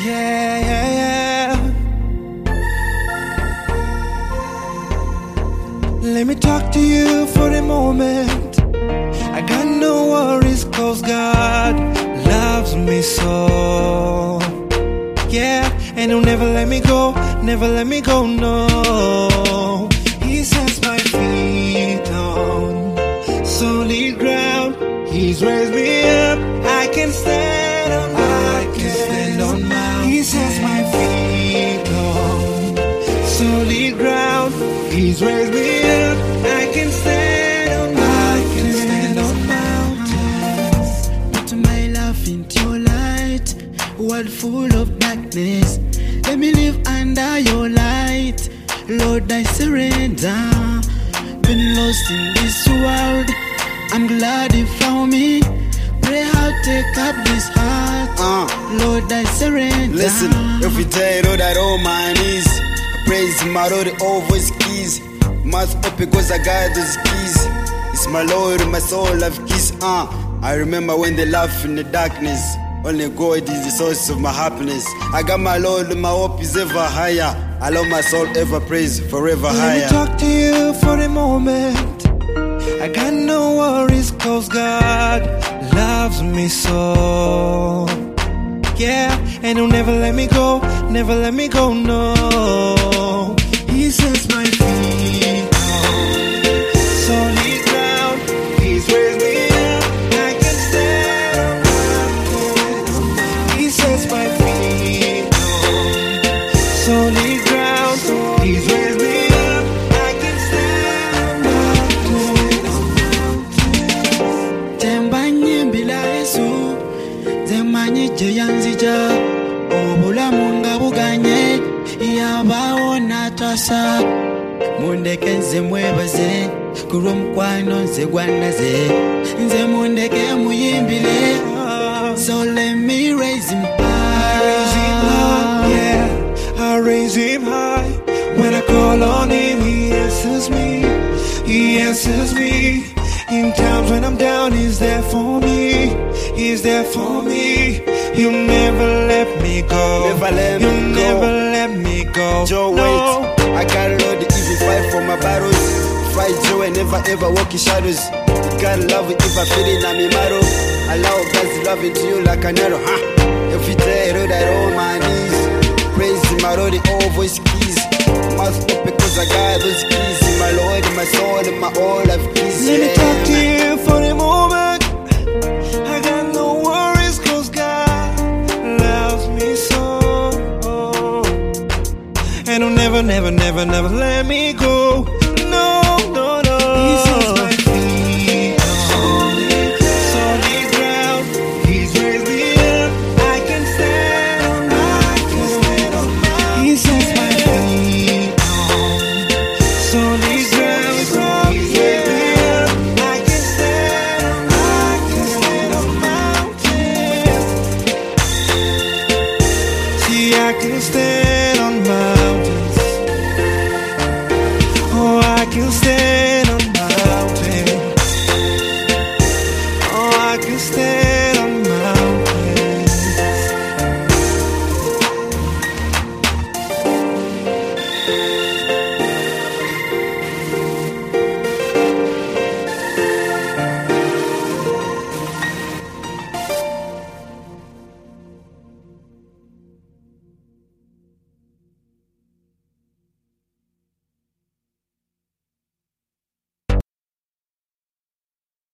Yeah, yeah, yeah. Let me talk to you for a moment. I got no worries, cause God loves me so. Yeah, and he'll never let me go, never let me go, no. He sets my feet on solid ground. He's raised me up, I can stand on mountains. He sets my feet on solid ground. He's raised me up, I can stand on mountains. Put my life into your light, world full of darkness. Let me live under your light, Lord, I surrender. Been lost in this world, I'm glad you found me. Pray how take up this heart, Lord, I surrender. Listen, every day, Lord, I on my knees. I praise my Lord, all voice keys. Mouth open because I got those keys. It's my Lord, my soul, I've keys. I remember when they laugh in the darkness. Only God is the source of my happiness. I got my Lord, my hope is ever higher. I love my soul, ever praise, forever higher. Let me talk to you for a moment. I got no worries, cause God loves me so. Yeah, and he'll never let me go, never let me go, no. He sets my feet on solid ground. He's raised me up, I can stand on mountains. He sets my feet on solid ground. He's raised me up, I can stand on mountains. Tembanye mbila Yesu, zemanye jeyanzija. Obulamu nga buganye, yabaona twasa. Mundeke nze mwebaze, kulwa mukwano nze gwanaze. Nze mundeke muyimbile, so let me raise him high. Yeah, I raise him high. When I call on him, he answers me. He answers me. In times when I'm down, he's there for me. He's there for me. He'll never let me go. Never let me He'll go. never let me go. Joe, No. wait. I got Lord, the easy fight for my battles. Fight Joe and never ever walk in shadows. You got love if I feel it, I'm in maro. Allow God's love into you like an arrow. Every day, Lord, I on my knees. Praise my Lord, the all voice keys. Mouth open because I got those keys. My Lord, my soul, and my all I've keys. Let me talk to you for a moment. I got no worries, cause God loves me so. And he'll never, never, never, never let me go.